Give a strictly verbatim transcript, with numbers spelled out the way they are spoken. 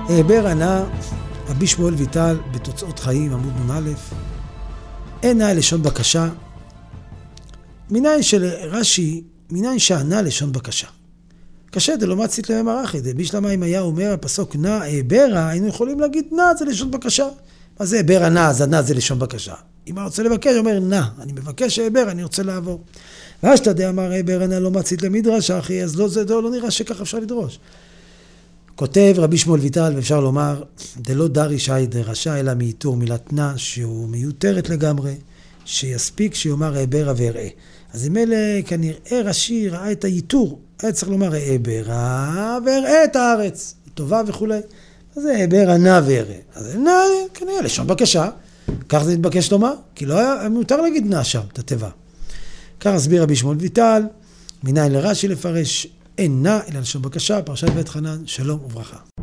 העבר ענה, רבי שמואל ויטל בתוצאות חיים עמוד נ"א, אין נא לשון בקשה, מניין של רש"י, מניין שענה לשון בקשה. קשה דלא מצית להם ערכי, בשלמה אם היה אומר הפסוק נא העברה, היינו יכולים להגיד נא זה לשון בקשה. מה זה העברה נא? אז נא זה לשון בקשה. אם אני רוצה לבקש, אומר נא, אני מבקש העבר, אני רוצה לעבור. ואשתדע אמר העברה נא לא מצית למדרש, אחי, אז לא, זה לא נראה שכך אפשר לדרוש. כותב רבי שמואל ויטל, ואפשר לומר, דלא דרי שי דרשע, אלא מאיתור מילת נא, שהוא מיותרת לגמרי, שיספיק שיאמר העברה ואראה. אז אם אלה כנראה רש"י ראה את הייתור, היה צריך לומר העברה ואראה את הארץ, טובה וכו'. אז זה העברה נא ואראה. אז נא כנראה לשון בקשה, כך זה מתבקש לומר, כי לא היה מיותר להגיד נא שם, את התיבה. כך הסביר רבי שמואל ויטל, מניין לרש"י לפרש, אין נא אלא לשון בקשה, פרשת בית חנן, שלום וברכה.